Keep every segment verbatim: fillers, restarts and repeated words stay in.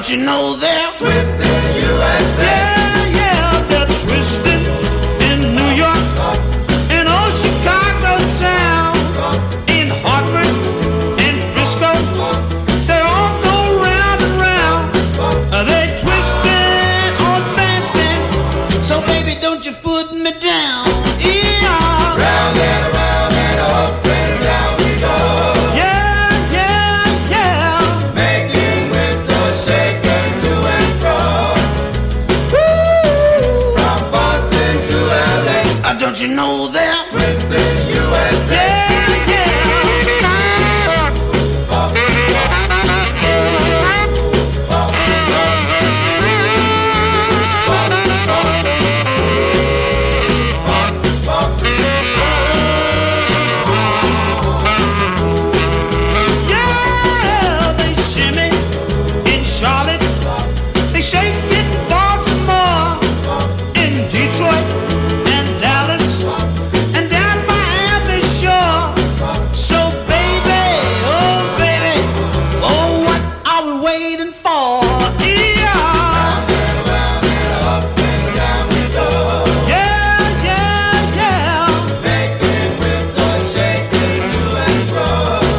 Don't you know they're twisting U S A? Yeah, yeah, they're twisting in New York, in old Chicago town, in Hartford, in Frisco. They all go round and round. Uh, They twisting on bandstand. So baby, don't you put me down. Yeah. Round and around and up and down we go. Yeah, yeah, yeah. Making with the shake and to and fro. Woo. From Boston to L A. Uh, don't you know they're Twisting U S A. yeah, yeah. Yeah, they shimmy in Charlotte, they shake in Baltimore, in Detroit and Dallas, and down Miami shore. So baby, oh baby, oh what are we waiting for? Yeah, Up and down we go. yeah, yeah, yeah. Making with the shake and to and fro.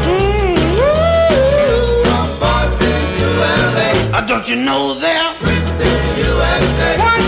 Mm-hmm. From Boston to L A. Uh, Don't you know they're Twisting U S A. one